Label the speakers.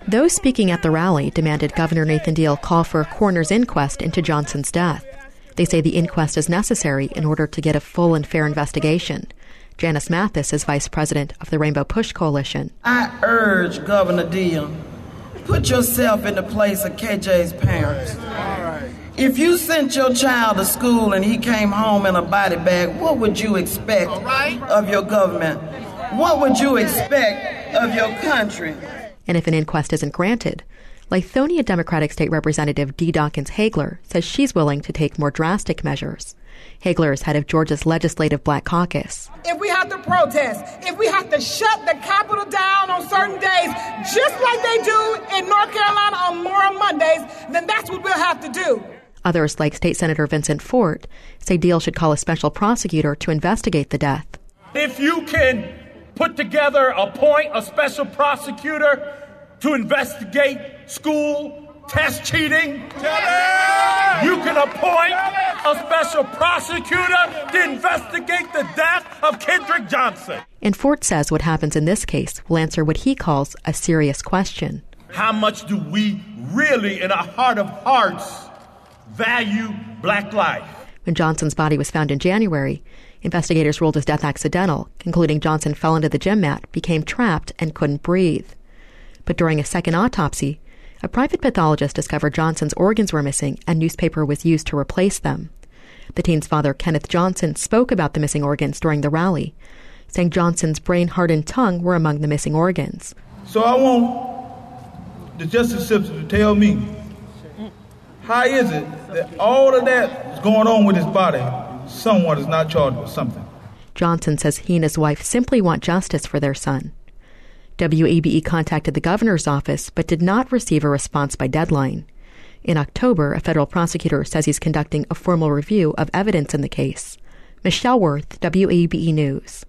Speaker 1: Those speaking at the rally demanded Governor Nathan Deal call for a coroner's inquest into Johnson's death. They say the inquest is necessary in order to get a full and fair investigation. Janice Mathis is vice president of the Rainbow Push Coalition.
Speaker 2: I urge Governor Deal, put yourself in the place of KJ's parents. If you sent your child to school and he came home in a body bag, what would you expect of your government? What would you expect of your country?
Speaker 1: And if an inquest isn't granted, Lithonia Democratic State Representative Dee Dawkins Hagler says she's willing to take more drastic measures. Hagler is head of Georgia's Legislative Black Caucus.
Speaker 3: If we have to protest, if we have to shut the Capitol down on certain days, just like they do in North Carolina on Moral Mondays, then that's what we'll have to do.
Speaker 1: Others, like State Senator Vincent Fort, say Deal should call a special prosecutor to investigate the death.
Speaker 4: If you can appoint a special prosecutor to investigate school test cheating, you can appoint a special prosecutor to investigate the death of Kendrick Johnson.
Speaker 1: And Fort says what happens in this case will answer what he calls a serious question.
Speaker 4: How much do we really, in our heart of hearts, value black life?
Speaker 1: When Johnson's body was found in January, investigators ruled his death accidental, concluding Johnson fell into the gym mat, became trapped, and couldn't breathe. But during a second autopsy, a private pathologist discovered Johnson's organs were missing and newspaper was used to replace them. The teen's father, Kenneth Johnson, spoke about the missing organs during the rally, saying Johnson's brain, heart, and tongue were among the missing organs.
Speaker 5: So I want the justice system to tell me, how is it that all of that is going on with his body, someone is not charged with something?
Speaker 1: Johnson says he and his wife simply want justice for their son. WABE contacted the governor's office but did not receive a response by deadline. In October, a federal prosecutor says he's conducting a formal review of evidence in the case. Michelle Worth, WABE News.